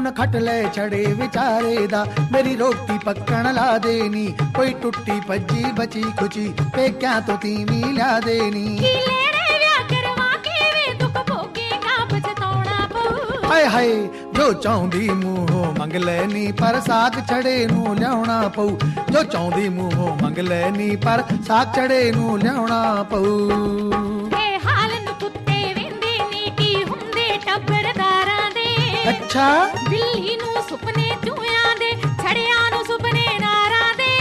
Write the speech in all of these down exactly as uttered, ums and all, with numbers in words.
ਪੁੰਨ ਖੱਟ ਲੈ ਛੜੇ ਵਿਚਾਰੇ ਦਾ, ਮੇਰੀ ਰੋਟੀ ਪੱਕਣ ਲਾ ਦੇਨੀ, ਕੋਈ ਟੁੱਟੀ ਭੱਜੀ ਬਚੀ ਖੁਚੀ ਪੇਕਿਆਂ ਤੋਂ ਤੀਵੀਂ ਲਿਆ ਦੇਨੀ। ਹਾਏ ਹਾਏ ਜੋ ਚਾਹੁੰਦੀ ਮੂੰਹੋਂ ਮੰਗ ਲੈਨੀ, ਪਰ ਸਾਗ ਛੜੇ ਨੂੰ ਲਿਆਉਣਾ ਪਊ, ਜੋ ਚਾਹੁੰਦੀ ਮੂੰਹੋਂ ਮੰਗ ਲੈਨੀ, ਪਰ ਸਾਗ ਛੜੇ ਨੂੰ ਲਿਆਉਣਾ ਪਊ। ਇਹ ਹਾਲ ਨੂੰ ਕੁੱਤੇ ਵੇਂਦੇ ਨੀ, ਕੀ ਹੁੰਦੇ ਟੱਬਰਦਾਰਾਂ ਦੇ। ਅੱਛਾ ਬਿੱਲੀ ਨੂੰ ਸੁਪਨੇ ਚੂਹਿਆਂ ਦੇ, ਛੜਿਆਂ ਨੂੰ ਸੁਪਨੇ ਨਾਰਾਂ ਦੇ।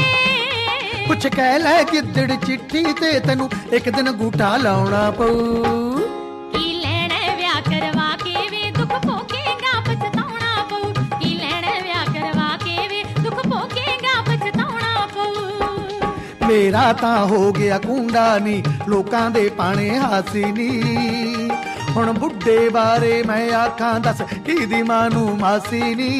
ਕੁਛ ਕਹਿ ਲੈ ਗਿੱਦੜ ਚਿੱਠੀ ਤੇ ਤੈਨੂੰ ਇੱਕ ਦਿਨ ਗੂਠਾ ਲਾਉਣਾ ਪਊ। ਕੀ ਲੈਣਾ ਵਿਆਹ ਕਰਵਾ ਕੇ ਵੇ ਦੁੱਖ ਭੋਗੇਗਾ ਪਛਤਾਉਣਾ ਪਊ, ਕੀ ਲੈਣਾ ਵਿਆਹ ਕਰਵਾ ਕੇ ਵੇ ਦੁੱਖ ਭੋਗੇਗਾ ਪਛਤਾਉਣਾ ਪਊ। ਮੇਰਾ ਤਾਂ ਹੋ ਗਿਆ ਕੁੰਡਾ ਨੀ, ਲੋਕਾਂ ਦੇ ਪਾਣੇ ਹਾਸੀ ਨੀ, ਹੁਣ ਬੁੱਢੇ ਬਾਰੇ ਮੈਂ ਆਖਾਂ ਦੱਸ ਕਿਹਦੀ ਮਾਂ ਨੂੰ ਮਾਸੀ ਨੀ।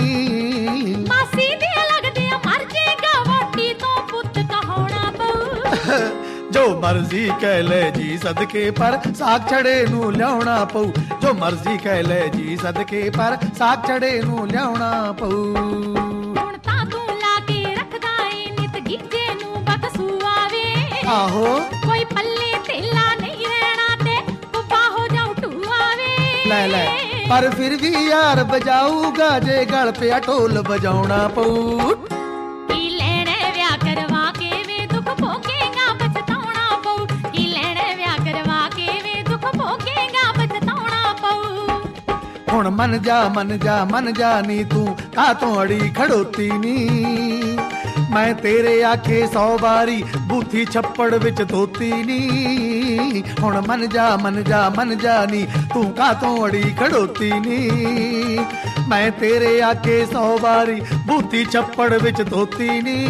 ਮਾਸੀ ਦੇ ਲੱਗਦੇ ਆ ਮਰ ਜੇਗਾ, ਵੋਟੀ ਤੋਂ ਪੁੱਤ ਕਹਾਉਣਾ ਪਊ। ਜੋ ਮਰਜ਼ੀ ਕਹਿ ਲੈ ਜੀ ਸਦਕੇ, ਪਰ ਸਾਗ ਛੜੇ ਨੂੰ ਲਿਆਉਣਾ ਪਊ, ਜੋ ਮਰਜ਼ੀ ਕਹਿ ਲੈ ਜੀ ਸਦਕੇ, ਪਰ ਸਾਗ ਛੜੇ ਨੂੰ ਲਿਆਉਣਾ ਪਊ। ਹੁਣ ਤਾਂ ਤੂੰ ਲਾ ਕੇ ਰੱਖਦਾ ਏ ਨਿਤ ਗੀਜੇ ਨੂੰ ਬਕਸੂ ਆਵੇ। ਆਹੋ ਕੋਈ ਪੱਲੇ ਤੇਲਾ ਨਹੀਂ ਰਹਿਣਾ ਤੇ ਕੁੱਬਾ ਹੋ ਜਾਊ ਟੂਆਵੇ। ਲੈ ਲੈ ਪਰ ਫਿਰ ਵੀ ਯਾਰ ਬਜਾਊਗਾ, ਜੇ ਗਲ ਪਿਆ ਢੋਲ ਵਜਾਉਣਾ ਪਊ। ਕੀ ਲੈਣਾ ਵਿਆਹ ਕਰਵਾ ਕੇ ਵੇ ਦੁੱਖ ਭੋਗੇਗਾ ਪਛਤਾਉਣਾ ਪਊ, ਕੀ ਲੈਣਾ ਵਿਆਹ ਕਰਵਾ ਕੇ ਵੇ ਦੁੱਖ ਭੋਗੇਗਾ ਪਛਤਾਉਣਾ ਪਊ। ਹੁਣ ਮੰਨ ਜਾ ਮੰਨ ਜਾ ਮੰਨ ਜਾ ਨੀ, ਤੂੰ ਕਾਹਤੋਂ ਅੜੀ ਖੜੋਤੀ ਨੀ, ਮੈਂ ਤੇਰੇ ਆਖੇ ਸੌ ਵਾਰੀ ਬੂਥੀ ਛੱਪੜ ਵਿੱਚ ਧੋਤੀ ਨੀ। ਹੁਣ ਮੰਨ ਜਾ ਮੰਨ ਜਾ ਮੰਨ ਜਾ ਨੀ, ਤੂੰ ਕਾਹਤੋਂ ਅੜੀ ਖੜੋਤੀ ਨੀ, ਮੈਂ ਤੇਰੇ ਆਖੇ ਸੌ ਵਾਰੀ ਬੂਥੀ ਛੱਪੜ ਵਿੱਚ ਧੋਤੀ ਨੀ।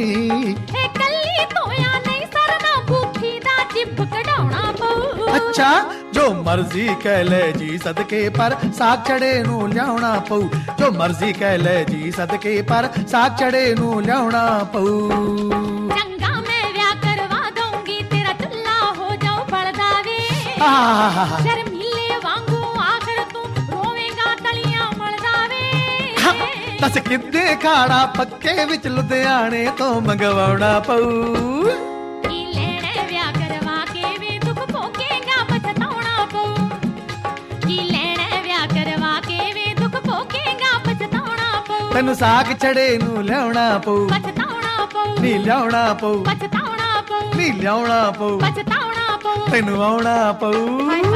ਇਹ ਕੱਲੀ ਧੋਇਆ ਨਹੀਂ ਸਰਨਾ, ਬੂਥੀ ਦਾ ਜਿੱਬ ਕਢਾਉਣਾ ਪਊ। ਅੱਛਾ ਜੋ ਮਰਜ਼ੀ ਕਹਿ ਲੈ ਜੀ ਸਦਕੇ, ਪਰ ਸਾਗ ਛੜੇ ਨੂੰ ਲਿਆਉਣਾ ਪਊ, ਜੋ ਮਰਜ਼ੀ ਕਹਿ ਲੈ ਜੀ ਸਦਕੇ, ਪਰ ਸਾਗ ਛੜੇ ਨੂੰ ਲਿਆਉਣਾ ਪਊ। ਚੰਗਾ ਮੈਂ ਵਿਆਹ ਕਰਵਾ ਦਊਂਗੀ, ਤੇਰਾ ਚੁੱਲ੍ਹਾ ਹੋ ਜਾਊ ਬਲਦਾ ਵੇ। ਆਹ ਸ਼ਰਮੀਲੇ ਵਾਂਗੂ ਆਖਰ ਤੂੰ ਰੋਵੇਂਗਾ ਤਲੀਆਂ ਮਲਦਾ ਵੇ। ਦੱਸ ਕਿੱਦੇ ਖਾੜਾ ਪੱਕੇ ਵਿੱਚ ਲੁਧਿਆਣੇ ਤੋਂ ਮੰਗਵਾਉਣਾ ਪਊ। ਕੀ ਲੈਣਾ ਵਿਆਹ ਕਰਵਾ ਕੇ ਵੇ ਦੁੱਖ ਭੋਗੇਗਾ ਪਛਤਾਉਣਾ ਪਊ, ਕੀ ਲੈਣਾ ਵਿਆਹ ਕਰਵਾ ਕੇ ਵੇ ਦੁੱਖ ਭੋਗੇਗਾ ਪਛਤਾਉਣਾ ਪਊ। ਤੈਨੂੰ ਸਾਗ ਛੜੇ ਨੂੰ ਲਿਆਉਣਾ ਪਊ, ਪਛਤਾਉਣਾ ਪਊ ਨੀ ਲਿਆਉਣਾ ਪਊ, ਪਛਤਾਉਣਾ ਪਊ ਨੀ ਲਿਆਉਣਾ ਪਊ, ਪਛਤਾਉਣਾ ਪਊ। ਤੈਨੂੰ ਆਉਣਾ ਪਊ।